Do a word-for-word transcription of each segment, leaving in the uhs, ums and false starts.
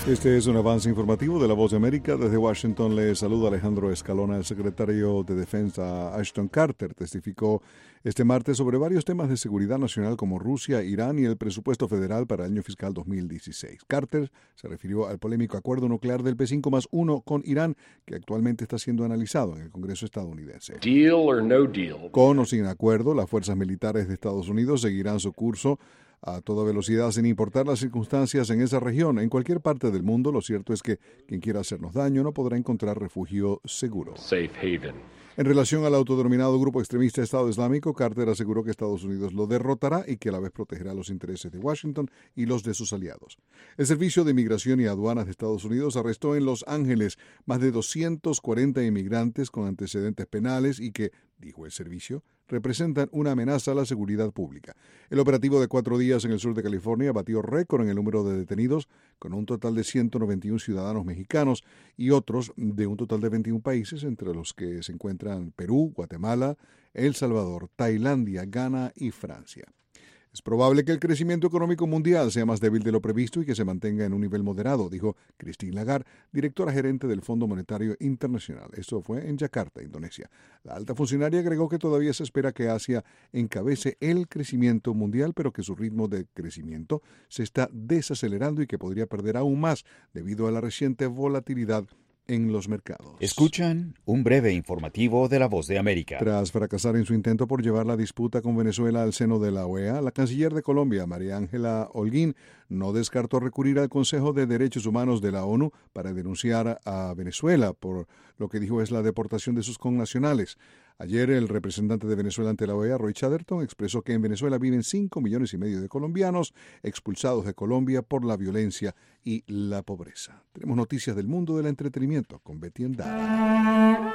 Este es un avance informativo de La Voz de América. Desde Washington le saluda Alejandro Escalona. El secretario de Defensa Ashton Carter testificó este martes sobre varios temas de seguridad nacional como Rusia, Irán y el presupuesto federal para el año fiscal dos mil dieciséis. Carter se refirió al polémico acuerdo nuclear del P cinco más uno con Irán, que actualmente está siendo analizado en el Congreso estadounidense. Deal or no deal. Con o sin acuerdo, las fuerzas militares de Estados Unidos seguirán su curso a toda velocidad sin importar las circunstancias en esa región. En cualquier parte del mundo, lo cierto es que quien quiera hacernos daño no podrá encontrar refugio seguro. Safe haven. En relación al autodenominado grupo extremista Estado Islámico, Carter aseguró que Estados Unidos lo derrotará y que a la vez protegerá los intereses de Washington y los de sus aliados. El Servicio de Inmigración y Aduanas de Estados Unidos arrestó en Los Ángeles más de doscientos cuarenta inmigrantes con antecedentes penales y que, dijo el servicio, representan una amenaza a la seguridad pública. El operativo de cuatro días en el sur de California batió récord en el número de detenidos, con un total de ciento noventa y uno ciudadanos mexicanos y otros de un total de veintiún países, entre los que se encuentran Perú, Guatemala, El Salvador, Tailandia, Ghana y Francia. Es probable que el crecimiento económico mundial sea más débil de lo previsto y que se mantenga en un nivel moderado, dijo Christine Lagarde, directora gerente del Fondo Monetario Internacional. Esto fue en Yakarta, Indonesia. La alta funcionaria agregó que todavía se espera que Asia encabece el crecimiento mundial, pero que su ritmo de crecimiento se está desacelerando y que podría perder aún más debido a la reciente volatilidad en los mercados. Escuchan un breve informativo de La Voz de América. Tras fracasar en su intento por llevar la disputa con Venezuela al seno de la O E A, la canciller de Colombia, María Ángela Holguín, no descartó recurrir al Consejo de Derechos Humanos de la ONU para denunciar a Venezuela por lo que dijo es la deportación de sus connacionales. Ayer, el representante de Venezuela ante la O E A, Roy Chatterton, expresó que en Venezuela viven cinco millones y medio de colombianos expulsados de Colombia por la violencia y la pobreza. Tenemos noticias del mundo del entretenimiento con Betty Endara.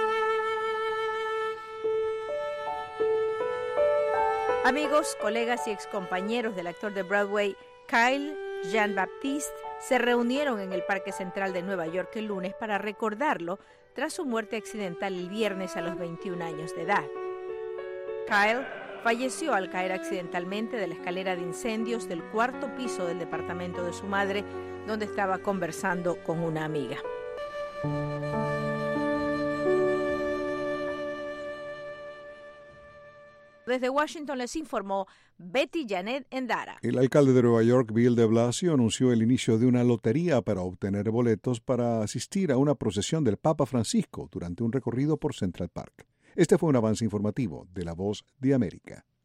Amigos, colegas y excompañeros del actor de Broadway Kyle Jean-Baptiste se reunieron en el Parque Central de Nueva York el lunes para recordarlo tras su muerte accidental el viernes a los veintiún años de edad. Kyle falleció al caer accidentalmente de la escalera de incendios del cuarto piso del departamento de su madre, donde estaba conversando con una amiga. Desde Washington les informó Betty Janet Endara. El alcalde de Nueva York, Bill de Blasio, anunció el inicio de una lotería para obtener boletos para asistir a una procesión del Papa Francisco durante un recorrido por Central Park. Este fue un avance informativo de La Voz de América.